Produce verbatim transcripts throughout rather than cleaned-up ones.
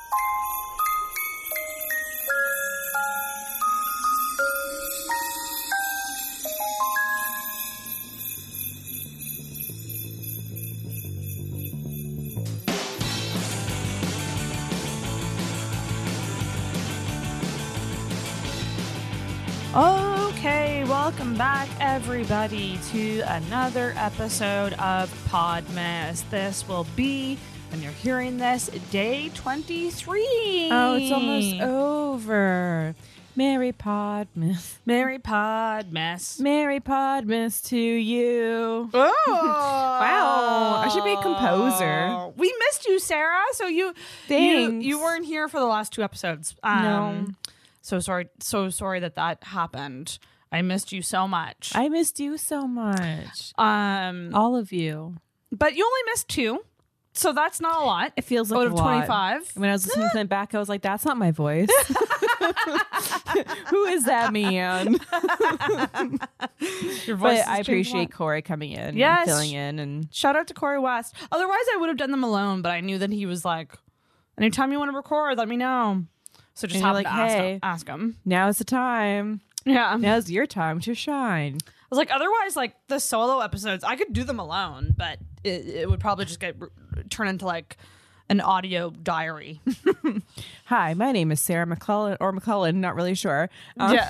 Okay, welcome back everybody to another episode of Podmas. This will be, when you're hearing this, day twenty-three. Oh, it's almost over. Merry Podmas. Merry Podmas. Merry Podmas to you. Oh. Wow, I should be a composer. We missed you, Sarah. So you, you, Thanks. you weren't here for the last two episodes. Um, No. So sorry, so sorry that that happened. I missed you so much. I missed you so much. um, All of you. but you only missed two, so that's not a lot. It feels like Out a of lot. twenty-five. When I was listening to them back, I was like, that's not my voice. Who is that man? Your voice But has I changed appreciate a lot. Corey coming in Yes. and filling in. And Shout out to Corey West. Otherwise, I would have done them alone, but I knew that he was like, anytime you want to record, let me know. So just And you're happened like, to ask hey. him, ask him. now's the time. Yeah. I Now's your time to shine. was like, otherwise, like the solo episodes, I could do them alone, but it, it would probably just get turn into like an audio diary. Hi, my name is Sarah McClellan, or McCullen, not really sure. Um, Yeah.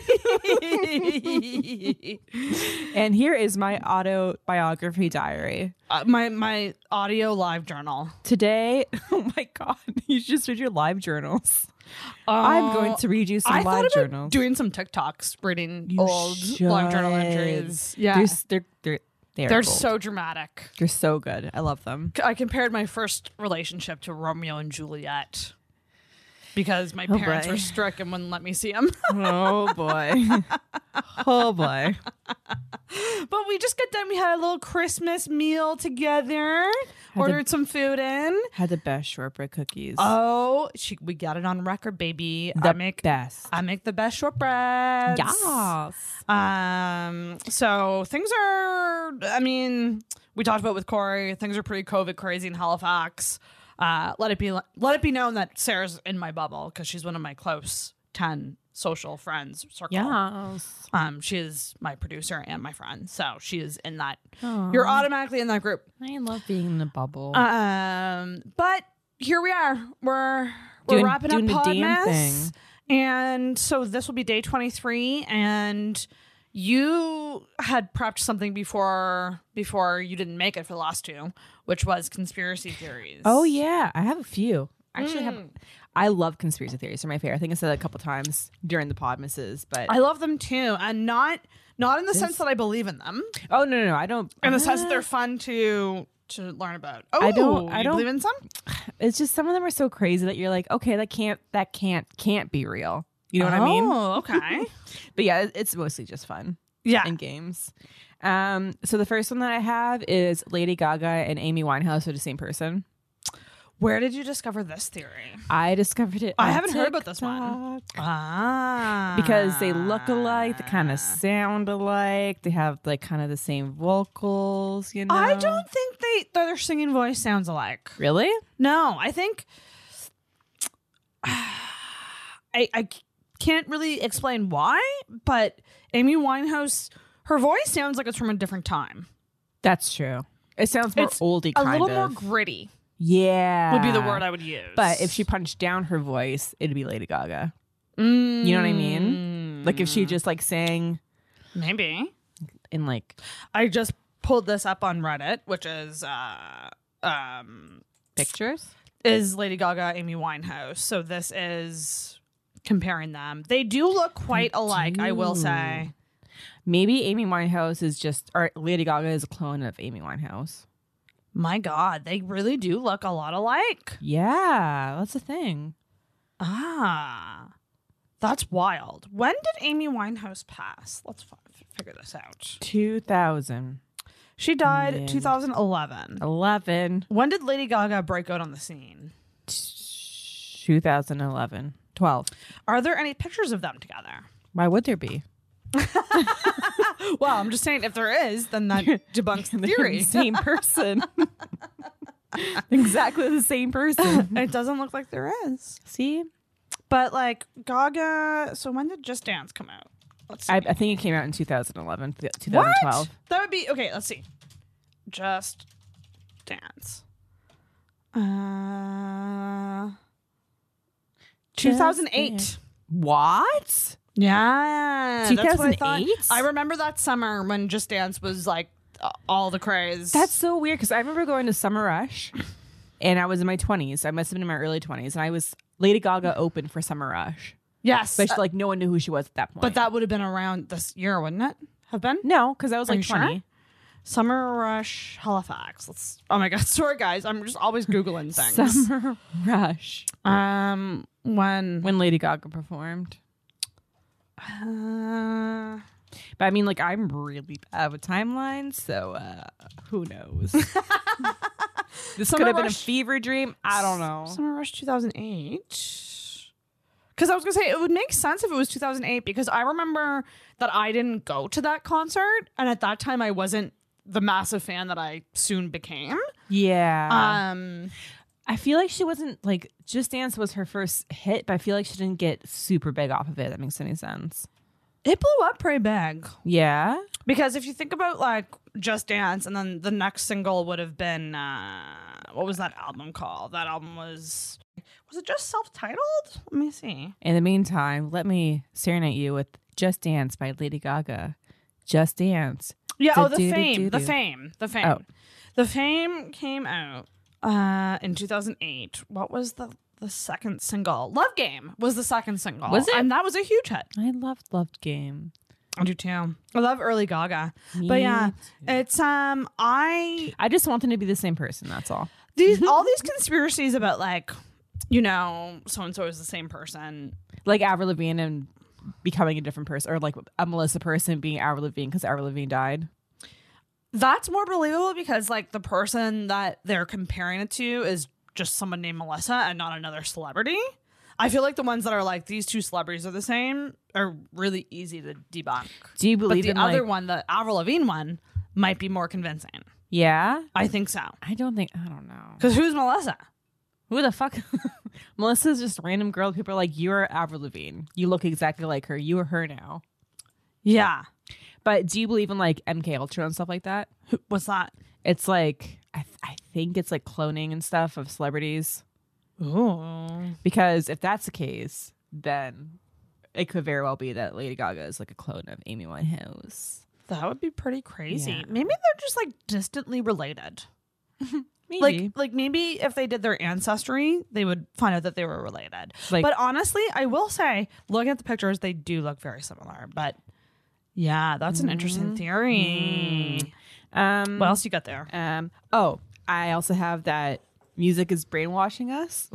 And here is my autobiography diary. uh, my my audio live journal. Today, oh my God, you just read your live journals. I'm going to read you some I live thought about journals. doing some TikToks, reading You old live journal should. entries. Yeah. They're, s- they're, they're, they're, They're gold. so dramatic. They're so good. I love them. I compared my first relationship to Romeo and Juliet because my Oh, parents boy. were strict and wouldn't let me see them. Oh boy. Oh boy. But we just got done. We had a little Christmas meal together. Ordered some food in. Had the best shortbread cookies. Oh, she, we got it on record, baby. the I make best. I make the best shortbreads. Yes. Um. So things are. I mean, we talked about with Corey. Things are pretty COVID crazy in Halifax. Uh, let it be. Let it be known that Sarah's in my bubble because she's one of my close ten social friends circle. Yes. Um. She is my producer and my friend, so she is in that. Aw. You're automatically in that group. I love being in the bubble. Um. But here we are. We're we're Doing- wrapping doing up the damn Podmas. thing. And so this will be day twenty-three, and you had prepped something before before you didn't make it for the last two, which was conspiracy theories. Oh yeah, I have a few. I actually have. Mm. I love conspiracy theories. They're my favorite. I think I said that a couple times during the Podmasses, but I love them too, and not not in the This- sense that I believe in them, oh no, no, no, I don't. in the sense that Uh, they're fun to to learn about. Oh, I don't- I you don't- believe in some. It's just some of them are so crazy that you're like, okay, that can't, that can't, can't be real. You know what I mean? Oh, okay. But yeah, it- it's mostly just fun Yeah. and games. Um, so the first one that I have is Lady Gaga and Amy Winehouse are the same person. Where did you discover this theory? I discovered it. I on haven't heard about this one. TikTok. Ah, Because they look alike, they kind of sound alike, they have like kind of the same vocals, you know. I don't think they their singing voice sounds alike. really. No, I think I I can't really explain why, but Amy Winehouse, her voice sounds like it's from a different time. That's true. It sounds more It's oldie, A kind little of. more gritty yeah, would be the word I would use. But if she punched down her voice, it'd be Lady Gaga. Mm, You know what I mean? Like if she just like sang maybe. in like I just pulled this up on Reddit, which is uh um pictures. is Lady Gaga, Amy Winehouse. So this is comparing them. They do look quite They alike, I will do. say. Maybe Amy Winehouse is just, or Lady Gaga is a clone of Amy Winehouse. My God, they really do look a lot alike. Yeah, that's the thing. Ah, that's wild. When did Amy Winehouse pass? Let's f- figure this out. two thousand She died Yeah. two thousand eleven. eleven. When did Lady Gaga break out on the scene? two thousand eleven. twelve. Are there any pictures of them together? Why would there be? Well, I'm just saying if there is, then that debunks the They're theory. the same person. Exactly the same person. It doesn't look like there is. See? But like Gaga, so when did Just Dance come out? Let's see. I, I think it came out in two thousand eleven, twenty What? twelve. That would be okay. Let's see. Just Dance. Uh, two thousand eight. What? Yeah, that's what I thought. two thousand eight? I remember that summer when Just Dance was like uh, all the craze. That's so weird because I remember going to Summer Rush and I was in my twenties. I must have been in my early twenties and I was Lady Gaga opened for Summer Rush. yes, But uh, like no one knew who she was at that point. but that would have been around this year, wouldn't it? Have been no, because I was Are like you sure? twenty. Summer Rush Halifax. Let's. Oh my God, sorry guys, I'm just always googling things. Summer Rush. Um, when When Lady Gaga performed. uh, But I mean, like, I'm really bad with timelines, so uh, who knows? This Summer could have been a Rush- fever dream. I don't know. Summer Rush two thousand eight. Because I was gonna say it would make sense if it was two thousand eight because I remember that I didn't go to that concert, and at that time I wasn't the massive fan that I soon became. Yeah. Um, I feel like she wasn't, like, Just Dance was her first hit, but I feel like she didn't get super big off of it. That makes any sense. it blew up pretty big Yeah. because if you think about like Just Dance, and then the next single would have been uh, what was that album called? That album was was it just self-titled? Let me see. In the meantime, let me serenade you with Just Dance by Lady Gaga. Just Dance. Yeah, oh, the Do-do-do-do-do. fame, the fame, the fame. Oh. The fame came out uh, in two thousand eight. What was the, the second single? Love Game was the second single. Was it? And that was a huge hit. I loved Loved Game. I do too. I love early Gaga. Me but yeah, too. it's, um, I, I just want them to be the same person, that's all. these, all these conspiracies about like, you know, so-and-so is the same person. Like Avril Lavigne and becoming a different person, or like a Melissa person being Avril Lavigne because Avril Lavigne died. That's more believable because like the person that they're comparing it to is just someone named Melissa and not another celebrity. I feel like the ones that are like these two celebrities are the same are really easy to debunk. Do you But believe the in other like, one, the Avril Lavigne one, might be more convincing. Yeah? I think so. I don't think, I don't know. Because who's Melissa? Who the fuck? Melissa's just a random girl. People are like, you're Avril Lavigne. You look exactly like her. You are her now. Yeah. But do you believe in like M K Ultra and stuff like that? Who- What's that? It's like, I, th- I think it's like cloning and stuff of celebrities. Ooh. Because if that's the case, then it could very well be that Lady Gaga is like a clone of Amy Winehouse. That would be pretty crazy. Yeah. Maybe they're just like distantly related. Maybe. Like, like maybe if they did their ancestry, they would find out that they were related. Like- but honestly, I will say, looking at the pictures, they do look very similar. But yeah, that's an interesting theory. um, What else you got there? um, oh, I also have that music is brainwashing us.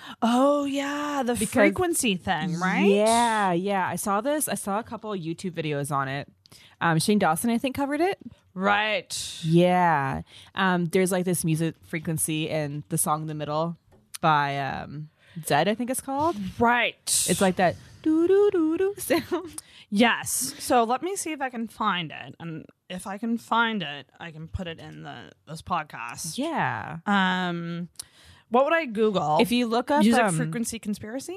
Oh yeah, the Because- frequency thing, right? Yeah, yeah. I saw this. I saw a couple of YouTube videos on it. Um, Shane Dawson, I think, covered it. Right. Yeah. Um, there's like this music frequency in the song in the middle by um, Zed, I think it's called. Right. It's like that doo doo doo doo sound. yes. So let me see if I can find it, and if I can find it, I can put it in the this podcast. Yeah. Um, what would I Google? If you look up music um, frequency conspiracy.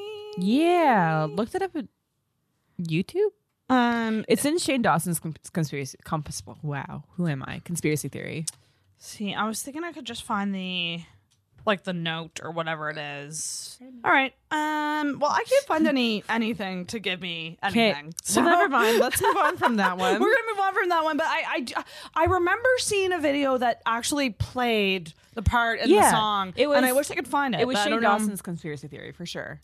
yeah, looked it up at YouTube. Um, It's in Shane Dawson's cons- conspiracy. Compass. Wow, who am I? Conspiracy theory. see, I was thinking I could just find the like the note or whatever it is. All right. Um. Well, I can't find any anything to give me anything. So never mind. Let's move on from that one. We're gonna move on from that one, but I, I, I remember seeing a video that actually played the part in Yeah, the song, it was- and I wish I could find it. It was but I Shane don't know. Dawson's conspiracy theory for sure.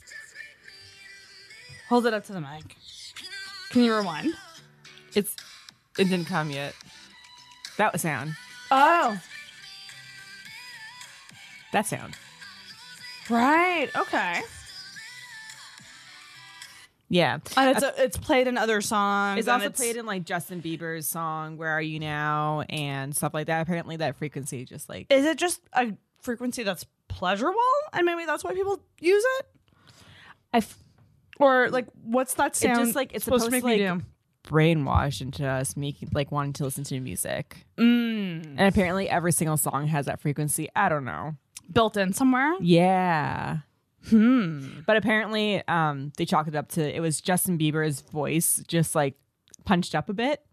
Hold it up to the mic. Can you rewind? It's it didn't come yet. That was sound. Oh, That sound. right. Okay. Yeah. And it's a, it's played in other songs. It's and also played in like Justin Bieber's song "Where Are You Now" and stuff like that. Apparently, that frequency just like Is it just a frequency that's pleasurable, and maybe that's why people use it? I f- Or like, what's that sound? just, like, it's supposed, to supposed make to, me like, do? brainwashed into us making like wanting to listen to music. Mm. And apparently, every single song has that frequency. I don't know. built in somewhere. Yeah. Hmm. But apparently, um, they chalked it up to it was Justin Bieber's voice just like punched up a bit.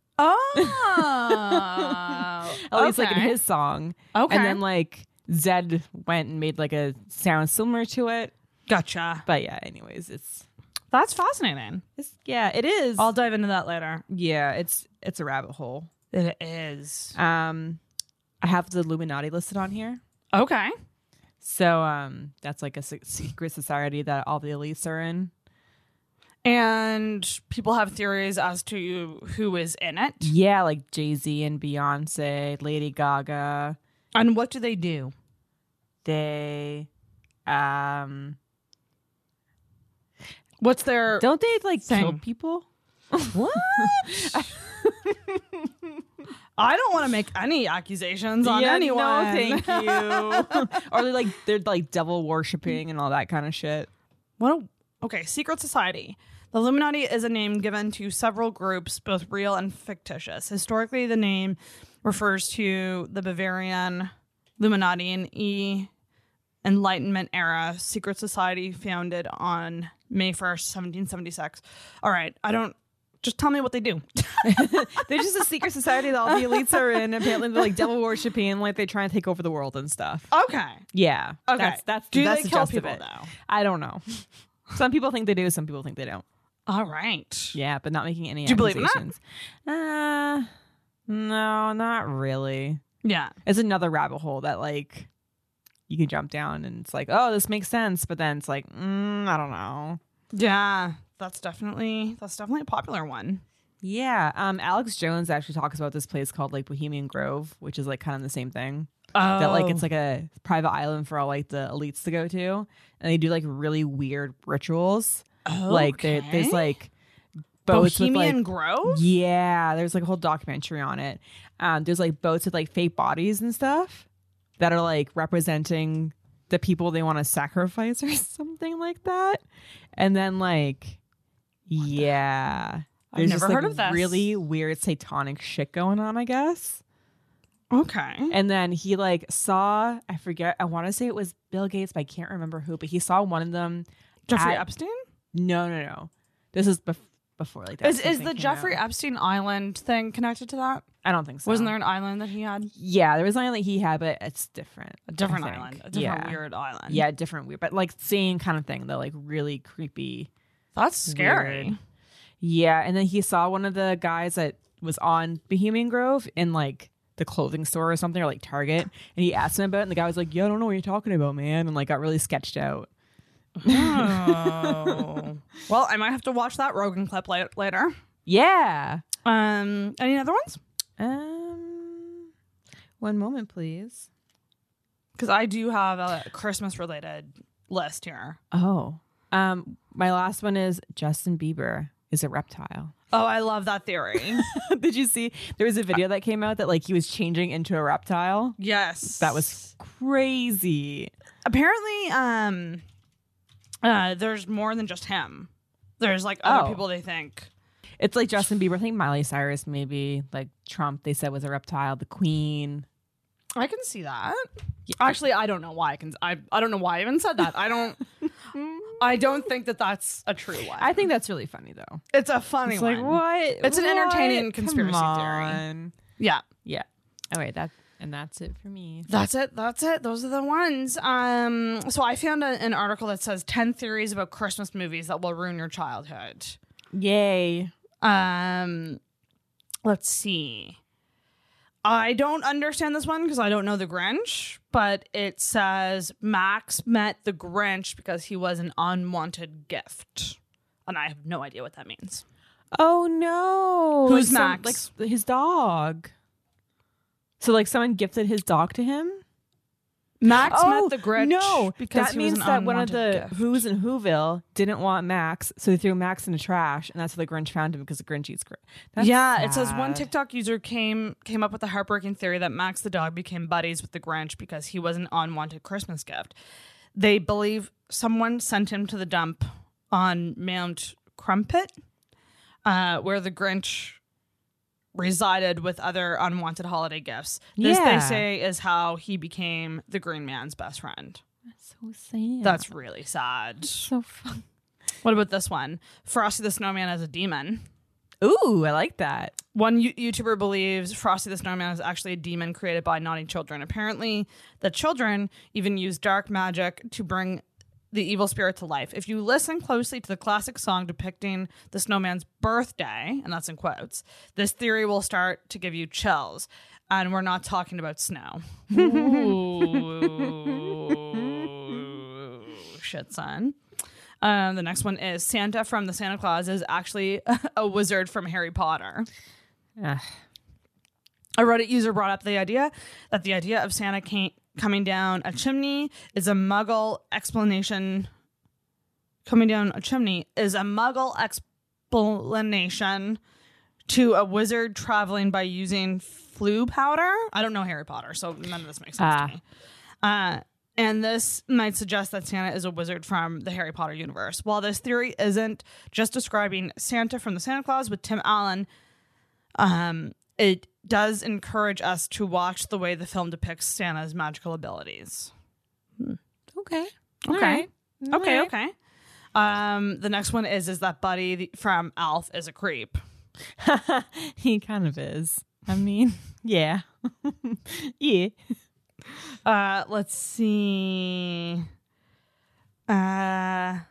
Oh. At least like in okay. his song. Okay. And then like Zed went and made like a sound similar to it. Gotcha. But yeah, anyways, it's That's fascinating. it's yeah, it is. I'll dive into that later. yeah, it's it's a rabbit hole. It is. Um I have the Illuminati listed on here. Okay. So um that's like a se- secret society that all the elites are in. And people have theories as to who is in it. Yeah, like Jay-Z and Beyonce, Lady Gaga. And what do they do? They um What's their don't they like kill Thing. people? what? I don't want to make any accusations on Yeah, anyone. No, thank you. Or they're like they're like devil worshipping and all that kind of shit. What? A, okay, secret society. The Illuminati is a name given to several groups, both real and fictitious. Historically, the name refers to the Bavarian Illuminati in E Enlightenment era secret society founded on May first, seventeen seventy-six. All right, I don't. Just tell me what they do. They're just a secret society that all the elites are in. Apparently, they're like devil worshipping, like they try and take over the world and stuff. Okay. Yeah. Okay. That's that's do that's they the kill gist of people it. though? I don't know. Some people think they do. Some people think they don't. All right. Yeah, but not making any Do you believe in that? accusations. Uh, no, not really. Yeah. It's another rabbit hole that like you can jump down and it's like, oh, this makes sense, but then it's like, mm, I don't know. Yeah. That's definitely that's definitely a popular one. Yeah. Um, Alex Jones actually talks about this place called like Bohemian Grove, which is like kind of the same thing. Oh. That like it's like a private island for all like the elites to go to, and they do like really weird rituals. Like there, there's Okay. like boats Bohemian with like Grove? yeah, there's like a whole documentary on it. Um, there's like boats with like fake bodies and stuff that are like representing the people they want to sacrifice or something like that. And then like yeah, I've there's never just, heard like, of this. really weird satanic shit going on, I guess. Okay. And then he like saw, I forget, I want to say it was Bill Gates, but I can't remember who, but he saw one of them. Jeffrey at- Epstein? No, no, no. This is bef- before like that. Is is thing the came Jeffrey out. Epstein Island thing connected to that? I don't think so. Wasn't there an island that he had? Yeah, there was an island he had, but it's different. A different I think. island. A different yeah. weird island. Yeah, different weird, but like same kind of thing. The like really creepy. That's scary. Weird. Yeah, and then he saw one of the guys that was on Bohemian Grove in like the clothing store or something, or like Target, and he asked him about it, and the guy was like, "Yeah, I don't know what you're talking about, man," and like got really sketched out. Oh. Well, I might have to watch that Rogan clip la- later. Yeah. Um, any other ones? Um, one moment, please. Because I do have a Christmas related list here. Oh, um, my last one is Justin Bieber is a reptile. Oh, I love that theory. Did you see? There was a video that came out that like he was changing into a reptile. Yes. That was crazy. Apparently, um, uh, there's more than just him. There's like other Oh. people they think. It's like Justin Bieber. I think Miley Cyrus, maybe like Trump. They said was a reptile. The Queen. I can see that. Actually, I don't know why I can. I I don't know why I even said that. I don't. I don't think that that's a true one. I think that's really funny though. it's a funny It's one. like what? It's an What? entertaining conspiracy Come theory. on. Yeah, Yeah. All right. That and that's it for me. that's it. That's it. Those are the ones. Um. So I found a, an article that says ten theories about Christmas movies that will ruin your childhood. Yay. Um. Let's see. I don't understand this one because I don't know the Grinch, but it says Max met the Grinch because he was an unwanted gift. And I have no idea what that means. Oh no. Who's like Max? like his dog. So like someone gifted his dog to him? Max oh, met the Grinch no, because that he means was an that one of unwanted the gift. Who's in Whoville didn't want Max, so they threw Max in the trash, and that's how the Grinch found him because the Grinch eats Grinch. That's yeah, it says one sad. TikTok user came came up with the heartbreaking theory that Max the dog became buddies with the Grinch because he was an unwanted Christmas gift. They believe someone sent him to the dump on Mount Crumpet, uh, where the Grinch resided with other unwanted holiday gifts. This, they Yeah. say, is how he became the Green Man's best friend. That's so sad. That's really sad. so fun. What about this one? Frosty the Snowman as a demon. Ooh, I like that. One U- YouTuber believes Frosty the Snowman is actually a demon created by naughty children. Apparently, the children even use dark magic to bring the evil spirit to life. If you listen closely to the classic song depicting the snowman's birthday, and that's in quotes, this theory will start to give you chills. And we're not talking about snow. Ooh. Shit, son. Um, the next one is Santa from the Santa Claus is actually a wizard from Harry Potter. Ugh. A Reddit user brought up the idea that the idea of Santa came, coming down a chimney is a Muggle explanation. Coming down a chimney is a Muggle explanation to a wizard traveling by using flu powder. I don't know Harry Potter, so none of this makes sense Ah. to me. Uh, and this might suggest that Santa is a wizard from the Harry Potter universe. While this theory isn't just describing Santa from the Santa Claus with Tim Allen, um, it does encourage us to watch the way the film depicts Santa's magical abilities. Okay. Okay. Alright. Okay, Alright. okay. Um, the next one is is that Buddy the- from Alf is a creep. He kind of is. I mean, yeah. yeah. Uh, let's see. Uh,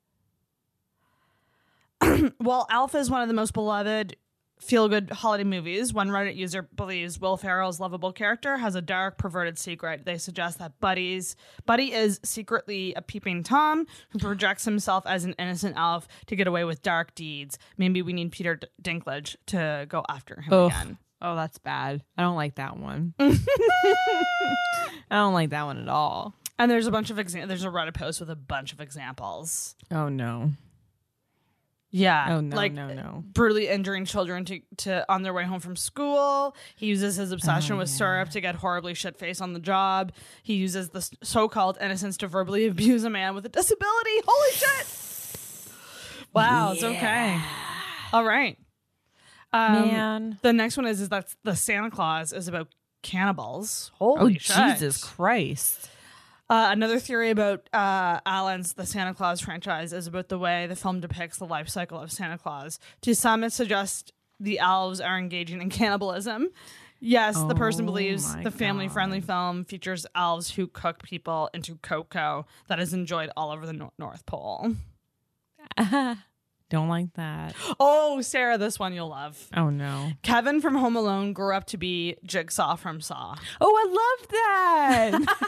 well, Alf is one of the most beloved feel-good holiday movies. One Reddit user believes Will Ferrell's lovable character has a dark, perverted secret. They suggest that Buddy's Buddy is secretly a peeping Tom who projects himself as an innocent elf to get away with dark deeds. Maybe we need Peter D- Dinklage to go after him Ugh. again. Oh, that's bad. I don't like that one. I don't like that one at all. And there's a bunch of exa- there's a Reddit post with a bunch of examples. Oh, no. Yeah. Oh, no, like, no, no. brutally injuring children to, to on their way home from school. He uses his obsession Oh, with yeah. syrup to get horribly shit-faced on the job. He uses the s- so-called innocence to verbally abuse a man with a disability. Holy shit! Wow, it's okay. All right. Um, Man. The next one is is that the Santa Claus is about cannibals. Oh, Holy shit. Jesus Christ. Uh, another theory about uh, Alan's The Santa Claus franchise is about the way the film depicts the life cycle of Santa Claus. To some, it suggests the elves are engaging in cannibalism. Yes, the person Oh believes my the family-friendly God. film features elves who cook people into cocoa that is enjoyed all over the nor- North Pole. Don't like that. Oh, Sarah, this one you'll love. Oh, no. Kevin from Home Alone grew up to be Jigsaw from Saw. Oh, I love that.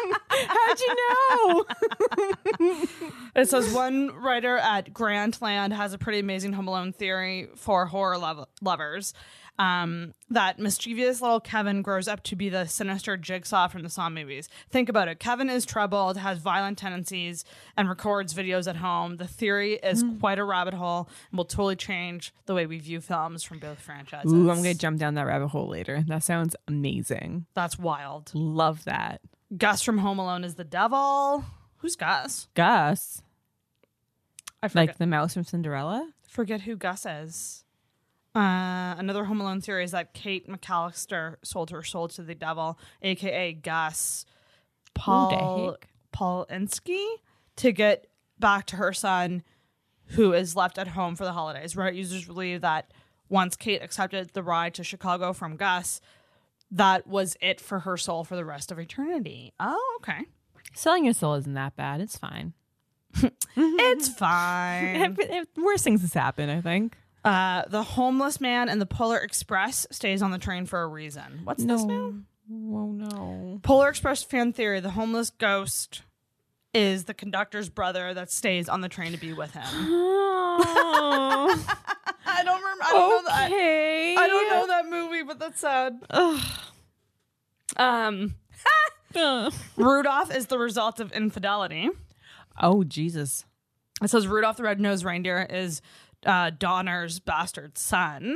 How'd you know? It says one writer at Grantland has a pretty amazing Home Alone theory for horror lov- lovers. Um, that mischievous little Kevin grows up to be the sinister Jigsaw from the Saw movies. Think about it. Kevin is troubled, has violent tendencies, and records videos at home. The theory is quite a rabbit hole and will totally change the way we view films from both franchises. Ooh, I'm going to jump down that rabbit hole later. That sounds amazing. That's wild. Love that. Gus from Home Alone is the devil. Who's Gus? Gus, I forget, like the mouse from Cinderella? forget who Gus is. Uh, another Home Alone theory is that Kate McAllister sold her soul to the devil, aka Gus Paul heck? Paulinski, to get back to her son, who is left at home for the holidays. Reddit users believe that once Kate accepted the ride to Chicago from Gus, that was it for her soul for the rest of eternity. Oh, okay. Selling your soul isn't that bad. It's fine. It's fine. Worse things has happened, I think. Uh, the homeless man in the Polar Express stays on the train for a reason. What's this now? Oh, no. Polar Express fan theory: the homeless ghost is the conductor's brother that stays on the train to be with him. Oh, I don't remember. I don't know that. okay. I don't know that movie, but that's sad. Um, Ugh. Rudolph is the result of infidelity. Oh, Jesus. It says Rudolph the Red-Nosed Reindeer is uh, Donner's bastard son.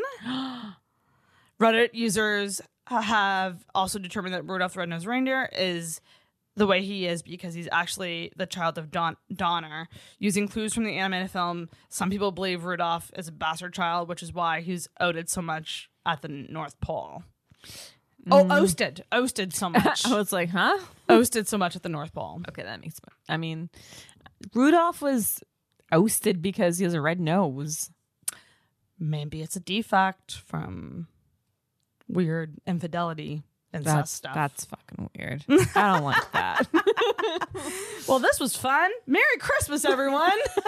Reddit users have also determined that Rudolph the Red-Nosed Reindeer is the way he is because he's actually the child of Don- Donner. Using clues from the animated film, some people believe Rudolph is a bastard child, which is why he's outed so much at the North Pole. Oh, ousted. Ousted so much. I was like, huh? Ousted so much at the North Pole. Okay, that makes sense. I mean, Rudolph was ousted because he has a red nose. Maybe it's a defect from weird infidelity incest That's, stuff. that's fucking weird. I don't like that. Well, this was fun. Merry Christmas, everyone.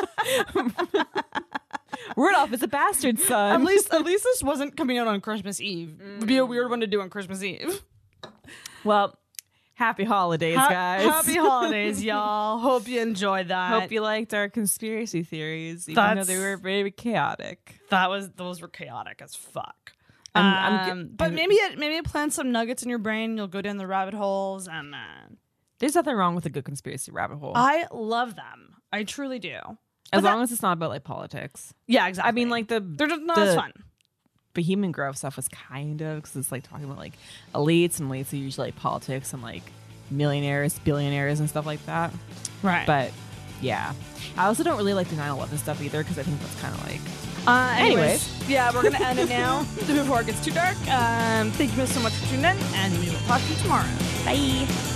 Rudolph is a bastard son. at least, at least this wasn't coming out on Christmas Eve. It would be a weird one to do on Christmas Eve. Well, happy holidays, Ha- guys. Happy holidays, y'all. Hope you enjoyed that. Hope you liked our conspiracy theories, even That's- though they were very chaotic. That was those were chaotic as fuck. I'm- I'm Um, g- but I'm- maybe it maybe it plants some nuggets in your brain. You'll go down the rabbit holes, and uh, There's nothing wrong with a good conspiracy rabbit hole. I love them. I truly do. as but long as it's not about like politics. Yeah, exactly. I mean, like the they're just not the as fun. Bohemian Grove stuff was kind of because it's like talking about like elites, and elites are usually like politics and like millionaires, billionaires, and stuff like that. Right. But yeah, I also don't really like the nine eleven stuff either because I think that's kind of like Uh, anyways, Anyways. yeah, we're gonna end it now before it gets too dark. Um, thank you so much for tuning in, and we will talk to you tomorrow. bye.